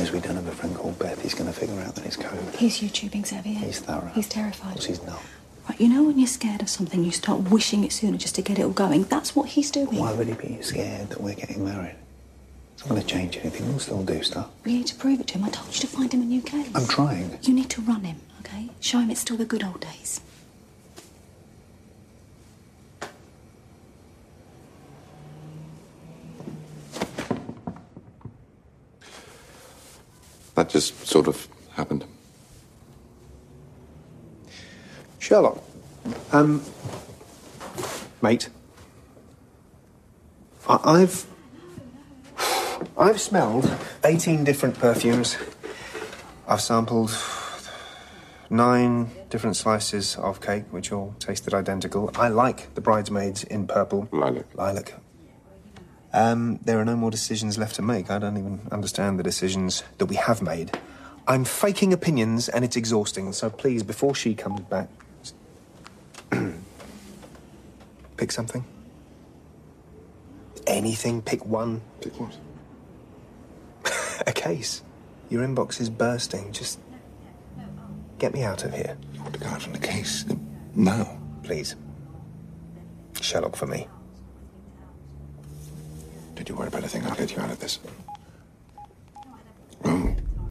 knows we don't have a friend called Beth. He's going to figure out that it's code. He's YouTubing, Xavier. He's thorough. He's terrified. Of course he's not. Right, you know when you're scared of something, you start wishing it sooner just to get it all going. That's what he's doing. Why would he be scared that we're getting married? It's not going to change anything. We'll still do stuff. We need to prove it to him. I told you to find him a new case. I'm trying. You need to run him, okay? Show him it's still the good old days. That just sort of happened. Sherlock. Mate. I've smelled 18 different perfumes. I've sampled 9 different slices of cake, which all tasted identical. I like the bridesmaids in purple. Lilac. There are no more decisions left to make. I don't even understand the decisions that we have made. I'm faking opinions, and it's exhausting. So please, before she comes back, pick something. Anything. Pick one. Pick what? A case. Your inbox is bursting. Just get me out of here. You want to go out on the case? Now? Please. Sherlock for me. Did you worry about a thing? I'll get you out of this.